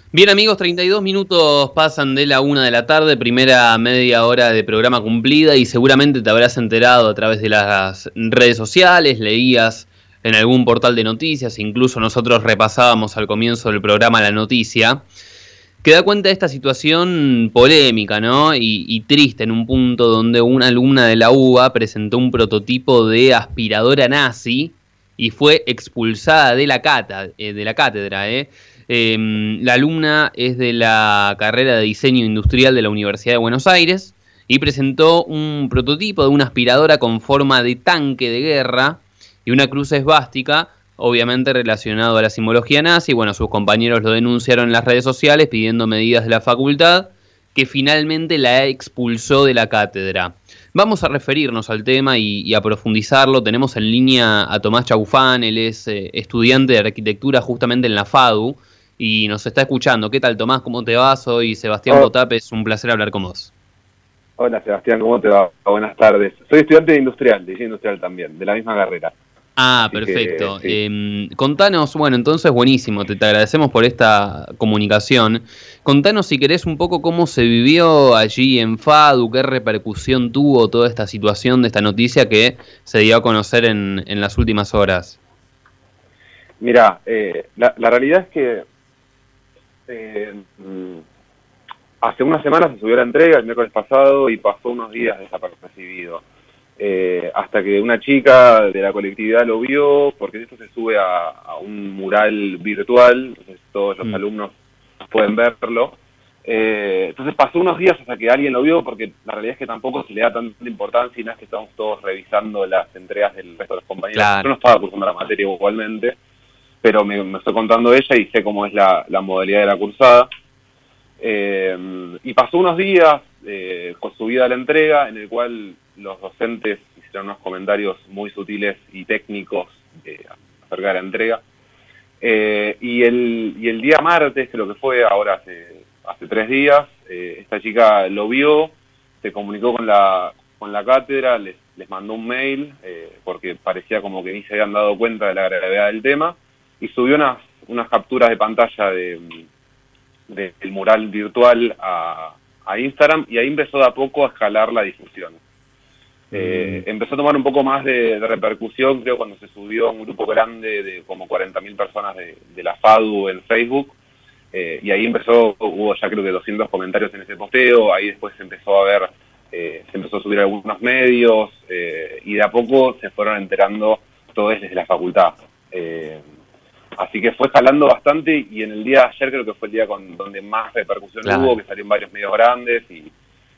Bien amigos, 32 minutos pasan de la 1 de la tarde, primera media hora de programa cumplida y seguramente te habrás enterado a través de las redes sociales, leías en algún portal de noticias, incluso nosotros repasábamos al comienzo del programa la noticia, que da cuenta de esta situación polémica, ¿no? Y triste en un punto donde una alumna de la UBA presentó un prototipo de aspiradora nazi y fue expulsada de la cátedra. La alumna es de la carrera de diseño industrial de la Universidad de Buenos Aires y presentó un prototipo de una aspiradora con forma de tanque de guerra y una cruz esvástica, obviamente relacionado a la simbología nazi. Bueno, sus compañeros lo denunciaron en las redes sociales pidiendo medidas de la facultad, que finalmente la expulsó de la cátedra. Vamos a referirnos al tema y a profundizarlo. Tenemos en línea a Tomás Chaufán, él es estudiante de arquitectura justamente en la FADU y nos está escuchando. ¿Qué tal, Tomás? ¿Cómo te va? Soy Sebastián Botape, es un placer hablar con vos. Hola Sebastián, ¿cómo te va? Buenas tardes. Soy estudiante de diseño industrial también, de la misma carrera. Ah, así perfecto. Que, sí. Contanos, bueno, entonces buenísimo, te agradecemos por esta comunicación. Contanos si querés un poco cómo se vivió allí en FADU, qué repercusión tuvo toda esta situación de esta noticia que se dio a conocer en las últimas horas. Mirá, la realidad es que hace unas semanas se subió la entrega, el miércoles pasado, y pasó unos días desapercibido. Hasta que una chica de la colectividad lo vio, porque esto se sube a un mural virtual, entonces todos los alumnos pueden verlo. Entonces pasó unos días hasta que alguien lo vio, porque la realidad es que tampoco se le da tanta importancia y no es que estamos todos revisando las entregas del resto de los compañeros. Claro. Yo no estaba cursando la materia igualmente, pero me estoy contando ella y sé cómo es la modalidad de la cursada. Y pasó unos días con subida a la entrega, en el cual los docentes hicieron unos comentarios muy sutiles y técnicos acerca de la entrega. Y el día martes, que lo que fue ahora hace 3 días, esta chica lo vio, se comunicó con la cátedra, les mandó un mail, porque parecía como que ni se habían dado cuenta de la gravedad del tema, y subió unas capturas de pantalla del mural virtual a Instagram, y ahí empezó de a poco a escalar la difusión. Empezó a tomar un poco más de repercusión, creo, cuando se subió a un grupo grande de como 40.000 personas de la FADU en Facebook, y ahí hubo ya creo que 200 comentarios en ese posteo, ahí después se empezó a ver, se empezó a subir a algunos medios, y de a poco se fueron enterando todo desde la facultad. Así que fue escalando bastante, y en el día de ayer creo que fue el día donde más repercusión hubo, que salió en varios medios grandes, y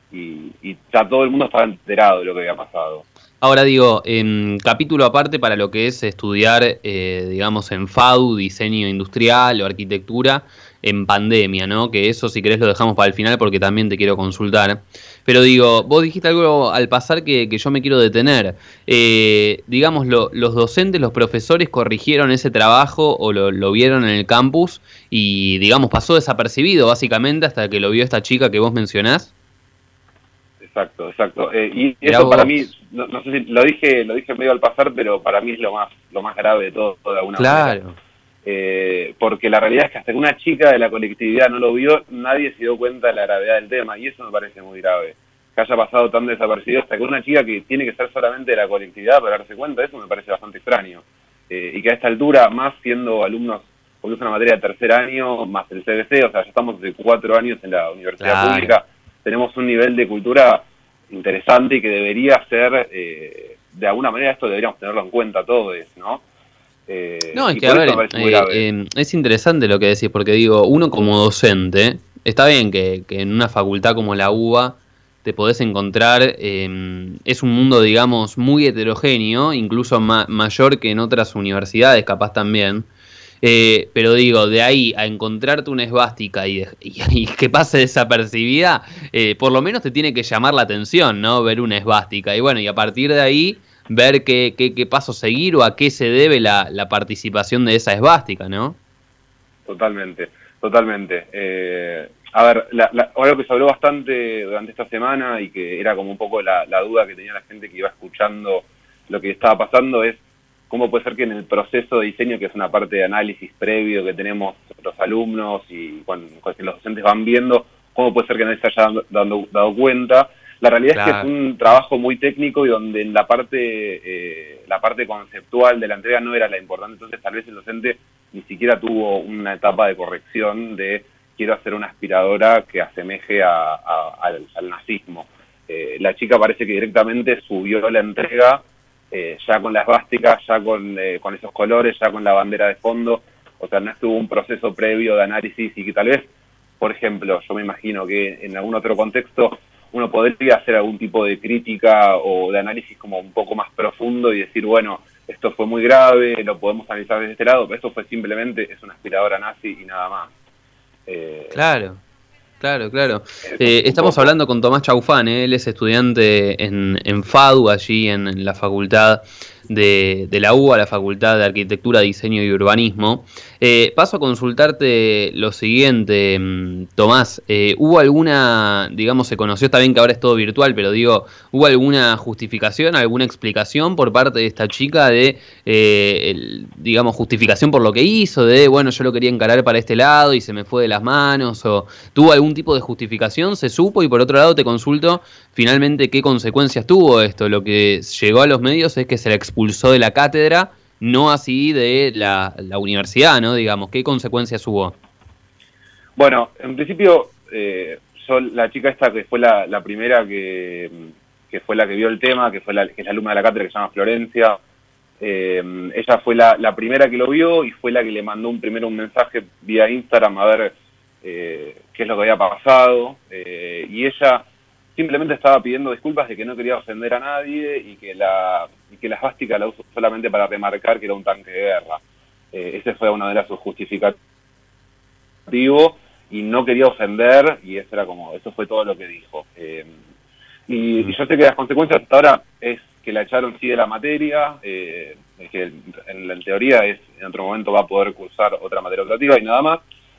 ya todo el mundo estaba enterado de lo que había pasado. Ahora digo, capítulo aparte para lo que es estudiar, digamos, en FADU, diseño industrial o arquitectura, en pandemia, ¿no? Que eso, si querés, lo dejamos para el final porque también te quiero consultar. Pero digo, vos dijiste algo al pasar que yo me quiero detener. Digamos, los docentes, los profesores corrigieron ese trabajo o lo vieron en el campus y, digamos, pasó desapercibido básicamente hasta que lo vio esta chica que vos mencionás. Exacto. Y eso para mí, no sé si lo dije medio al pasar, pero para mí es lo más grave de todo, de alguna manera. Porque la realidad es que hasta que una chica de la colectividad no lo vio, nadie se dio cuenta de la gravedad del tema, y eso me parece muy grave. Que haya pasado tan desapercibido hasta que una chica que tiene que ser solamente de la colectividad para darse cuenta, eso me parece bastante extraño. Y que a esta altura, más siendo alumnos, porque es una materia de tercer año, más el CBC, o sea, ya estamos de 4 años en la universidad pública, tenemos un nivel de cultura interesante y que debería ser, de alguna manera esto deberíamos tenerlo en cuenta todos, ¿no? No, es que a ver, es interesante lo que decís, porque digo, uno como docente, está bien que en una facultad como la UBA te podés encontrar, es un mundo, digamos, muy heterogéneo, incluso mayor que en otras universidades, capaz también. Pero digo, de ahí a encontrarte una esvástica y que pase desapercibida, por lo menos te tiene que llamar la atención, ¿no? Ver una esvástica. Y bueno, y a partir de ahí, ver qué paso seguir o a qué se debe la participación de esa esvástica, ¿no? Totalmente. A ver, algo que se habló bastante durante esta semana y que era como un poco la duda que tenía la gente que iba escuchando lo que estaba pasando es cómo puede ser que en el proceso de diseño, que es una parte de análisis previo que tenemos los alumnos y cuando los docentes van viendo, cómo puede ser que nadie se haya dado cuenta. La realidad es que es un trabajo muy técnico y donde en la parte conceptual de la entrega no era la importante, entonces tal vez el docente ni siquiera tuvo una etapa de corrección de quiero hacer una aspiradora que asemeje al nazismo. La chica parece que directamente subió la entrega ya con las esvásticas, ya con esos colores, ya con la bandera de fondo, o sea, no estuvo un proceso previo de análisis y que tal vez, por ejemplo, yo me imagino que en algún otro contexto uno podría hacer algún tipo de crítica o de análisis como un poco más profundo y decir, bueno, esto fue muy grave, lo podemos analizar desde este lado, pero esto fue simplemente, es una aspiradora nazi y nada más. Claro. Estamos hablando con Tomás Chaufán, él es estudiante en FADU, allí en la facultad de la UBA, la Facultad de Arquitectura, Diseño y Urbanismo. Paso a consultarte lo siguiente, Tomás. ¿Hubo alguna, digamos, se conoció, está bien que ahora es todo virtual, pero digo, ¿hubo alguna justificación, alguna explicación por parte de esta chica de, digamos, justificación por lo que hizo, de, bueno, yo lo quería encarar para este lado y se me fue de las manos, o tuvo algún tipo de justificación, se supo? Y por otro lado te consulto, finalmente, ¿qué consecuencias tuvo esto? Lo que llegó a los medios es que se la expulsó de la cátedra, no así de la universidad, ¿no? Digamos, ¿qué consecuencias hubo? Bueno, en principio, la chica esta que fue la primera que fue la que vio el tema, que es la alumna de la cátedra, que se llama Florencia, ella fue la primera que lo vio y fue la que le mandó un mensaje vía Instagram a ver qué es lo que había pasado, y ella simplemente estaba pidiendo disculpas de que no quería ofender a nadie y que la esvástica la usó solamente para remarcar que era un tanque de guerra. Ese fue uno de sus justificativos y no quería ofender, y eso fue todo lo que dijo. Y yo sé que las consecuencias hasta ahora es que la echaron sí de la materia, que en teoría en otro momento va a poder cursar otra materia optativa y nada más,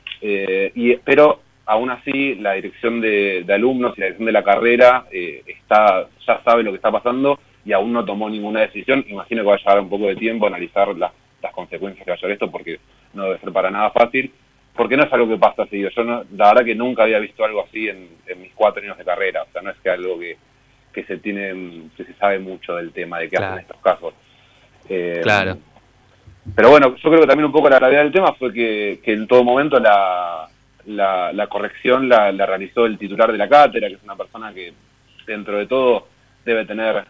pero aún así la dirección de alumnos y la dirección de la carrera ya sabe lo que está pasando y aún no tomó ninguna decisión. Imagino que va a llevar un poco de tiempo a analizar las consecuencias que va a llevar esto, porque no debe ser para nada fácil, porque no es algo que pasa así. La verdad que nunca había visto algo así en mis 4 años de carrera, o sea, no es que algo que se sabe mucho del tema de qué hacen estos casos. Claro. Pero bueno, yo creo que también un poco la gravedad del tema fue que en todo momento la corrección la realizó el titular de la cátedra, que es una persona que dentro de todo debe tener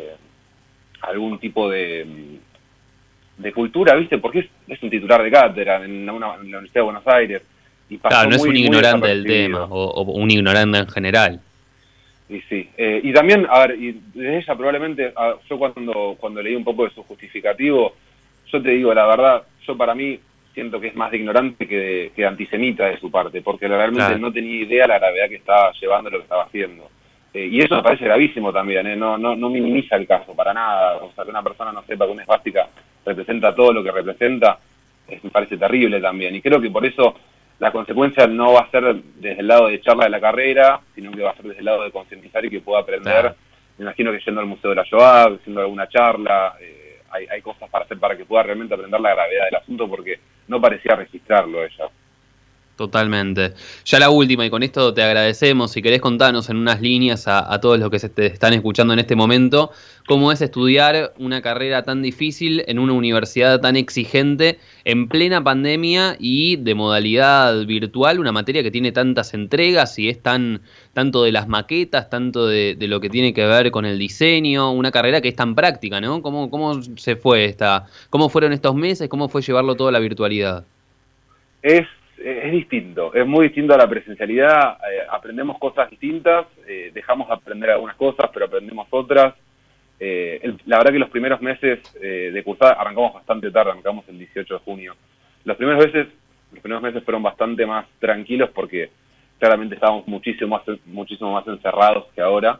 algún tipo de cultura, ¿viste? Porque es un titular de cátedra en la Universidad de Buenos Aires. Y pasó no es un ignorante del tema, o un ignorante en general. Y sí, y también, a ver, y de ella probablemente, yo cuando leí un poco de su justificativo, yo te digo la verdad, yo para mí siento que es más de ignorante que de antisemita de su parte, porque realmente no tenía idea la gravedad que estaba llevando, lo que estaba haciendo. Y eso me parece gravísimo también, no minimiza el caso para nada. O sea, que una persona no sepa que una esvástica representa todo lo que representa, me parece terrible también. Y creo que por eso la consecuencia no va a ser desde el lado de echarla de la carrera, sino que va a ser desde el lado de concientizar y que pueda aprender. Me imagino que yendo al Museo de la Shoah, haciendo alguna charla, hay cosas para hacer para que pueda realmente aprender la gravedad del asunto, porque no parecía registrarlo ella. Totalmente. Ya la última, y con esto te agradecemos, si querés contarnos en unas líneas a todos los que se te están escuchando en este momento, cómo es estudiar una carrera tan difícil en una universidad tan exigente en plena pandemia y de modalidad virtual, una materia que tiene tantas entregas y es tanto de las maquetas, tanto de lo que tiene que ver con el diseño, una carrera que es tan práctica, ¿no? ¿Cómo se fue cómo fueron estos meses, cómo fue llevarlo todo a la virtualidad? Es distinto, es muy distinto a la presencialidad. Aprendemos cosas distintas, dejamos de aprender algunas cosas, pero aprendemos otras. La verdad que los primeros meses de cursada arrancamos bastante tarde, arrancamos el 18 de junio. Los primeros meses fueron bastante más tranquilos porque claramente estábamos muchísimo más encerrados que ahora.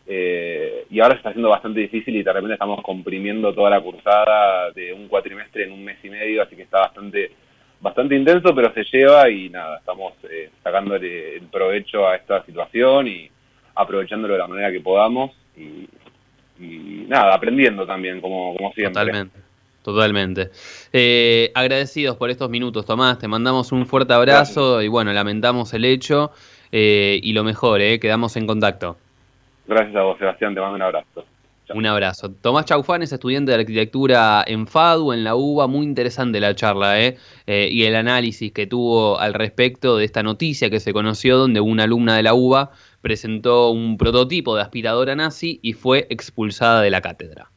Y ahora se está haciendo bastante difícil y de repente estamos comprimiendo toda la cursada de un cuatrimestre en un mes y medio, así que está bastante intenso, pero se lleva y nada, estamos sacándole el provecho a esta situación y aprovechándolo de la manera que podamos y nada, aprendiendo también, como siempre. Totalmente. Totalmente. Agradecidos por estos minutos, Tomás. Te mandamos un fuerte abrazo. Gracias. Y bueno, lamentamos el hecho y lo mejor, quedamos en contacto. Gracias a vos, Sebastián. Te mando un abrazo. Chao. Un abrazo. Tomás Chaufán es estudiante de arquitectura en FADU, en la UBA. Muy interesante la charla y el análisis que tuvo al respecto de esta noticia que se conoció, donde una alumna de la UBA presentó un prototipo de aspiradora nazi y fue expulsada de la cátedra.